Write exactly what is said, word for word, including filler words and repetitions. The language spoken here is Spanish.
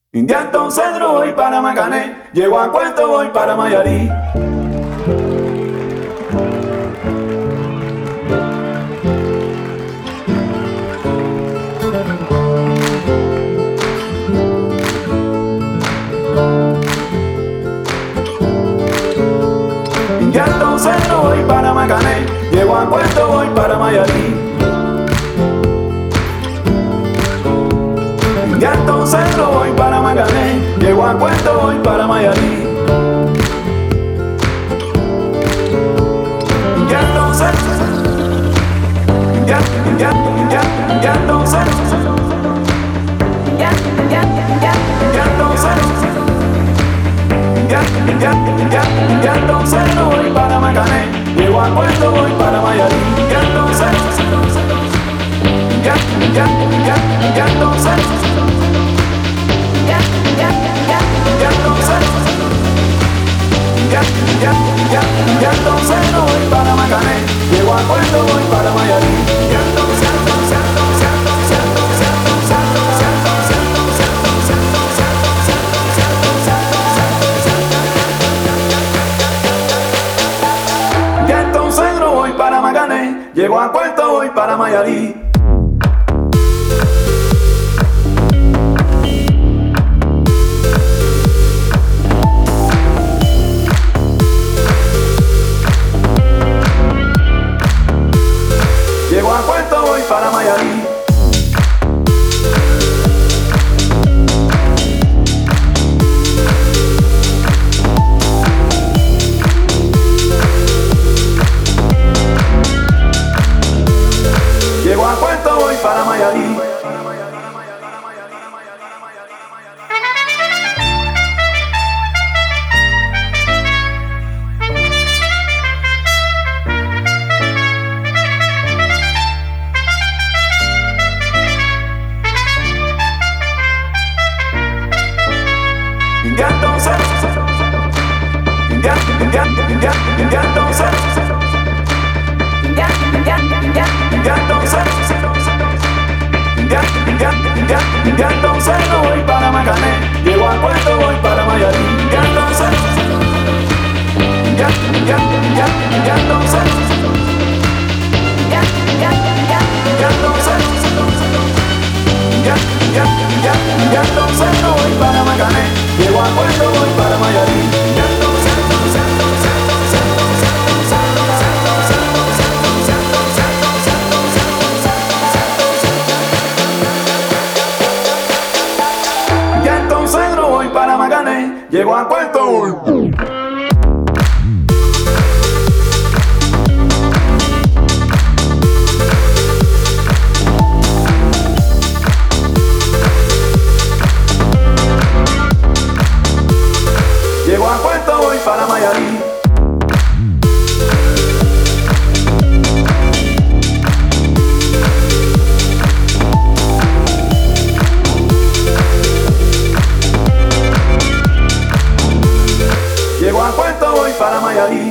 Indianton Cedro voy para Macané, llego a Puerto voy para Mayarí. Indianton Cedro voy para Macané, llego a Puerto voy para Mayarí. Indianton Cedro voy para Macané, llego a Puerto voy para Mayarí. Indianton Cedro, Indianton, Indianton, Indianton Cedro, Indianton Cedro, Indianton Cedro voy para Macané, llego a Puerto voy para Mayarí. Indianton Cedro, Indianton, Indianton Cedro. Indianton Cedro voy para Macané, llego a Puerto voy para Mayarí. Indianton Cedro, Indianton Cedro, voy para Macané, llego a Puerto voy para Mayarí. Llego a Puerto voy para Mayarí. Llego a Puerto voy para Mayarí. Indianton Cedro, Indianton, Indianton, Indianton Cedro, Indianton Cedro, Indianton Cedro voy para Macané, llego a Puerto voy para Mayarí. Indianton Cedro, Indianton, Indianton Cedro, Indianton Cedro, Indianton Cedro voy para Macané, llego a Puerto voy para Mayarí. Indianton Cedro, Indianton Cedro, Indianton Cedro voy para Macané, llego a Puerto voy. Llego a Puerto voy para Mayarí. Llego a Puerto voy para Mayarí.